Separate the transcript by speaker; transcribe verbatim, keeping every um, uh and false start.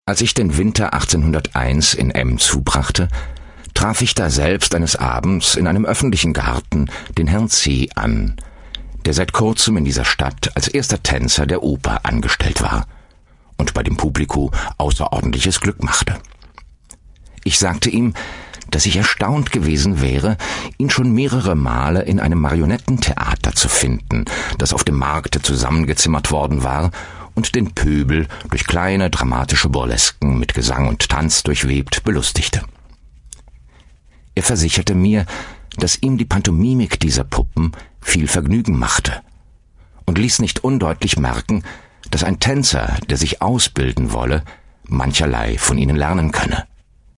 Speaker 1: Als ich den Winter achtzehnhunderteins in M zubrachte, traf ich daselbst eines Abends in einem öffentlichen Garten den Herrn C. an, der seit kurzem in dieser Stadt als erster Tänzer der Oper angestellt war und bei dem Publikum außerordentliches Glück machte. Ich sagte ihm, dass ich erstaunt gewesen wäre, ihn schon mehrere Male in einem Marionettentheater zu finden, das auf dem Markte zusammengezimmert worden war und den Pöbel durch kleine dramatische Burlesken mit Gesang und Tanz durchwebt belustigte. Er versicherte mir, dass ihm die Pantomimik dieser Puppen viel Vergnügen machte und ließ nicht undeutlich merken, dass ein Tänzer, der sich ausbilden wolle, mancherlei von ihnen lernen könne.